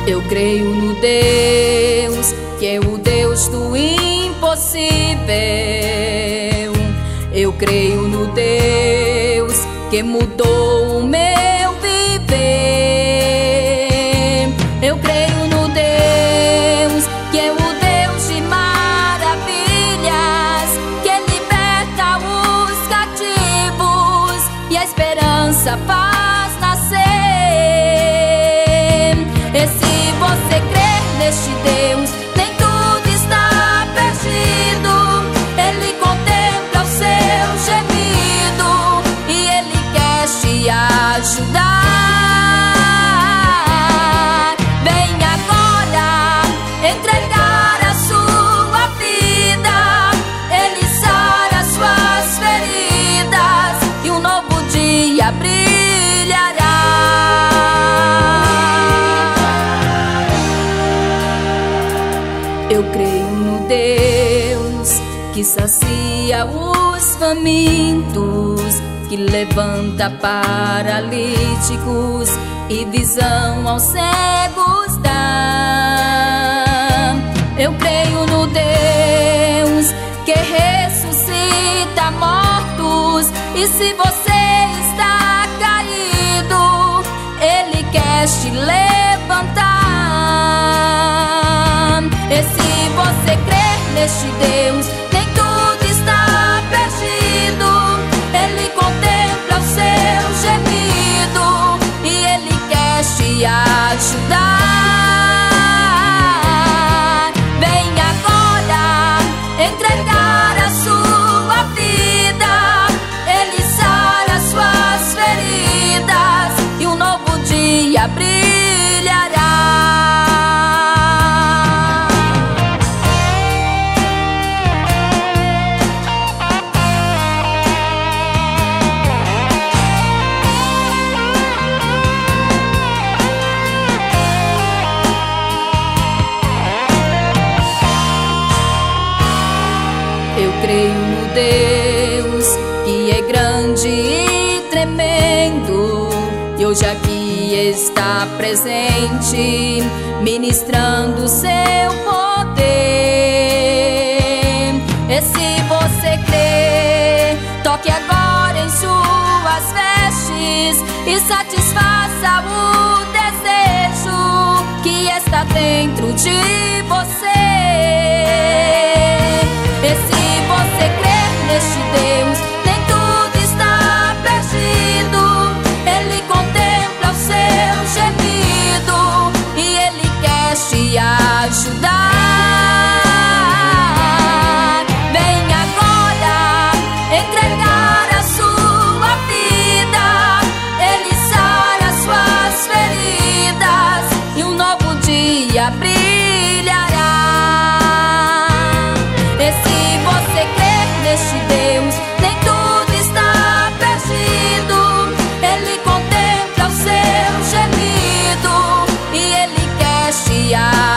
Eu creio no Deus que é o Deus do impossível. Eu creio no Deus que mudou o meu viver. Eu creio no Deus que é o Deus de maravilhas, que liberta os cativos e a esperança faz nascer. E se você crer neste Deus, nem tudo está perdido. Ele contempla o seu gemido e Ele quer te ajudar. Vem agora entregar a sua vida. Ele sara suas feridas e um novo dia brilhará. Eu creio no Deus que sacia os famintos, que levanta paralíticos e visão aos cegos dá. Eu creio no Deus que ressuscita mortos, e se você está caído, Ele quer te levantar. E se você crer neste Deus, nem tudo está perdido. Ele contempla o seu gemido e Ele quer te ajudar. Vem agora entregar a sua vida. Ele sara suas feridas e um novo dia brilhará. Eu creio no Deus que é grande e tremendo, e hoje aqui está presente, ministrando seu poder. E se você crer, toque agora em suas vestes e satisfaça o desejo que está dentro de você. E se você crer neste Deus, nem tudo está perdido. Ele contempla o seu gemido e Ele quer te ajudar. Vem agora entregar a sua vida. Ele sara suas feridas e um novo dia brilhará. E se você crer neste Deus, nem tudo está perdido. Ele contempla o seu gemido e Ele quer te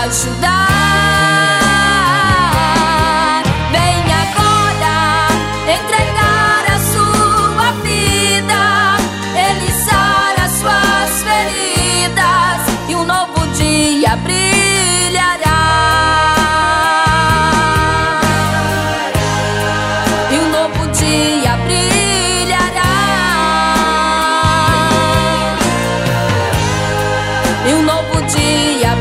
ajudar. Vem agora entregar a sua vida. Ele sara suas feridas e um novo dia brilhará. Dia brilhará e um novo dia